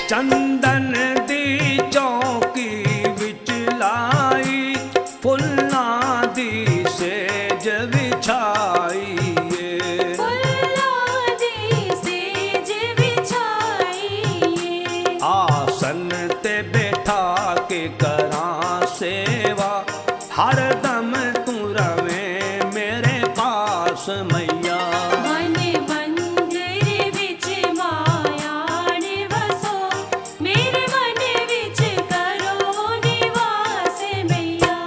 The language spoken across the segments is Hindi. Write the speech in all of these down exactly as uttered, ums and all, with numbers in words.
चंदन दी चौकी विच लाई, फुल्लां दी सेज विछाई, फुल्लां दी सेज विछाई। आसन ते बैठा के करां सेवा, हर दम तू रवे मेरे पास मैया। मन मंदिर विच माया ने वसो, मेरे मन विच करो निवास मैया।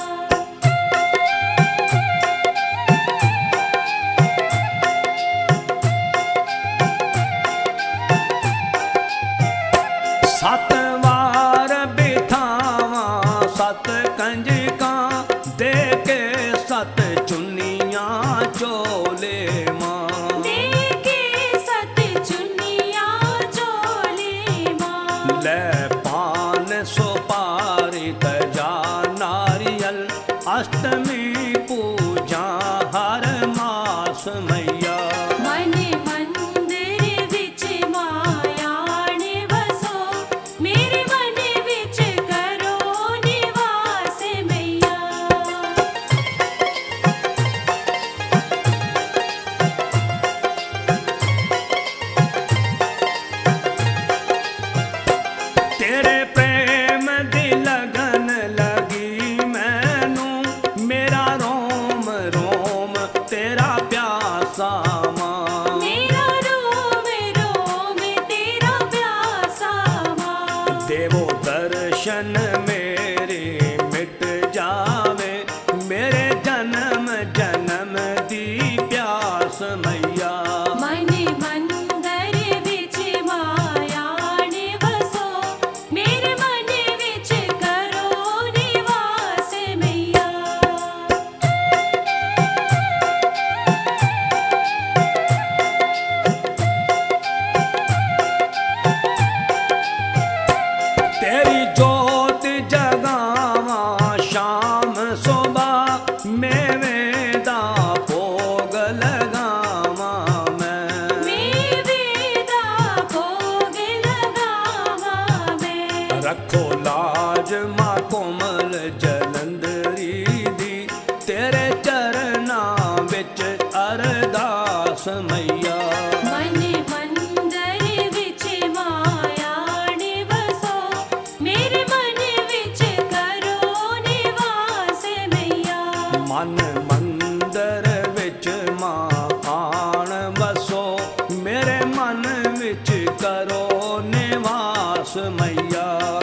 सत वार बिठावा सत कंजकां, दे के सत चुन्नियां चोले मां, दे के सत चुन्नियां चोले मां। ले पान सुपारी तजा नारियल, अष्टमी पूजा हर मास मैया। मन मंदिर विच माया ने वसो, मेरे मन विच करो निवास मैया। तेरे प्रेम दी लगन लगी मैनू, मेरा रोम रोम तेरा प्यासा मां, मेरा रोम रोम तेरा प्यासा मां। देवो दर्शन मेरे मिट जावे, मेरे जन्म जन्म दी प्यास मैया। मन मंदिर विच माया ने वसो, मेरे मन विच करो निवास मैया। तेरी जोत जगावा शाम सुबह, मेवे दा भोग लगावा मैं, मेवे दा भोग लगावा मैं। रखो लाज मां कोमल जलंधरी दी, तेरे चरनां विच अरदास मैया। मन मंदिर विच माया ने वसो, मेरे मन विच करो निवास मैया। मन मंदिर विच मां आण वसो, मेरे मन विच करो निवास मैया।